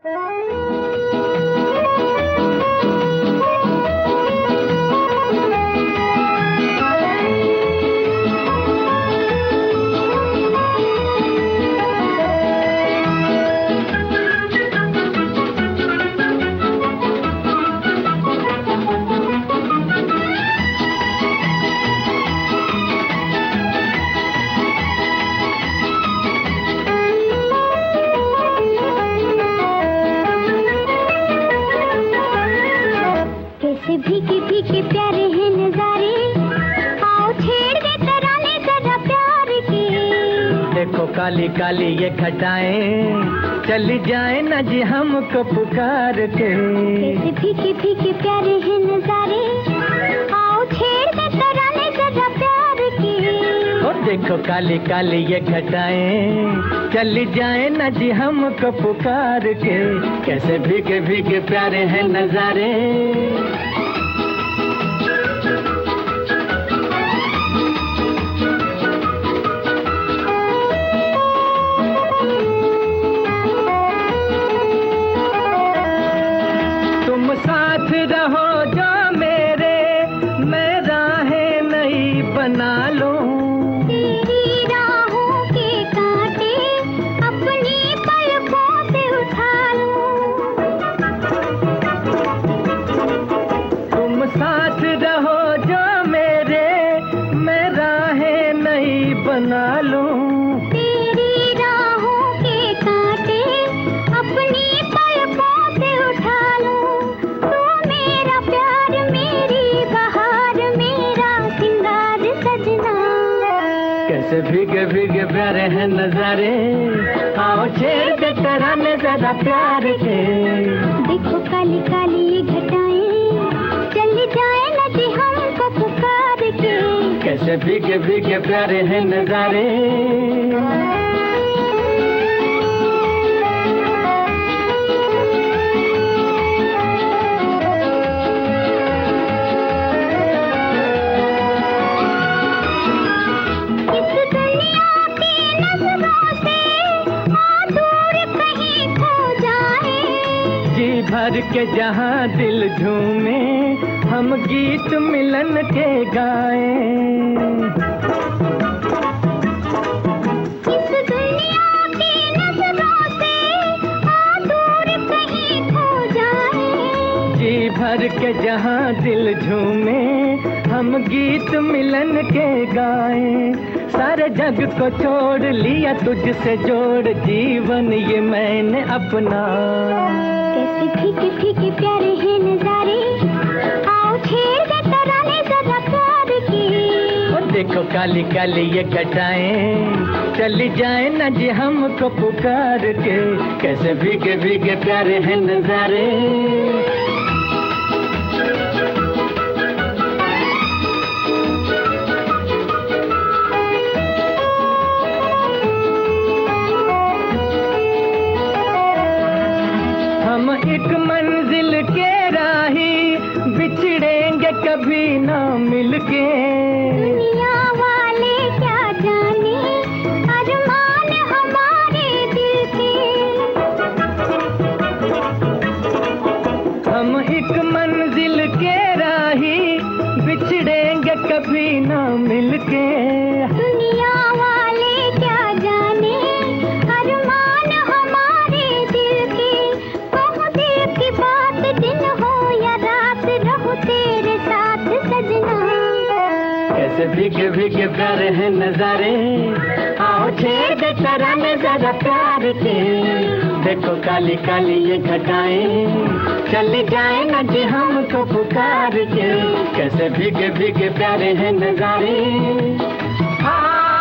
भीगे भीगे प्यारे हैं नजारे, आओ छेड़ दे तराने जरा प्यार के। देखो काली काली ये घटाएं, चली जाए न जी हमको पुकार के। कैसे भीगे भीगे प्यारे हैं नजारे, आओ छेड़ दे तराने जरा प्यार के। ओ देखो काली काली ये घटाएं, चली जाए न जी हमको पुकार के। कैसे भीगे भीगे प्यारे हैं नजारे। साथ रहो जो मेरे, मैं राहें नहीं बना लूं। तेरी राहों के कांटे अपनी पलकों से उठा लूं। तुम साथ रहो जो मेरे, मैं राहें नहीं बना लूं। तेरी राहों के कांटे अपनी पलकों से उठा लूं। कैसे भीगे भीगे प्यारे हैं नजारे, आओ छेड़ दे तराने जरा प्यार के। देखो काली काली ये घटाएं, चली जाए न जी हमको पुकार के। कैसे भीगे भीगे प्यारे हैं नजारे। भर के जहाँ दिल झूमे, हम गीत मिलन के गाएं। इस दुनिया की नजरों से दूर कहीं खो जाए। जी भर के जहाँ दिल झूमे, हम गीत मिलन के गाएं। सारे जग को छोड़ लिया तुझसे जोड़, जीवन ये मैंने अपना। कैसे फीके फीके प्यारे हैं नजारे, आओ छेड़ दे तराने जरा प्यार के। और देखो काली काली ये घटाएं, चली जाए न जी हमको पुकार के। कैसे भीगे भीगे प्यारे हैं नजारे। हम एक मंजिल के राही, बिछड़ेंगे कभी ना मिलके। दुनिया वाले क्या जाने अरमान हमारे दिल के। हम एक मंजिल के राही, बिछड़ेंगे कभी ना मिलके। दुनिया वाले क्या जाने अरमान हमारे दिल के। कहूँ दिल की बात, दिन हो या रात, रहूं तेरे साथ सजना। कैसे भीगे भीगे प्यारे हैं नजारे, आओ छेड़ दे तराने जरा प्यार के। देखो काली काली ये घटाएं, चली जाए न जी हमको पुकार के। कैसे भीगे भीगे प्यारे हैं नजारे।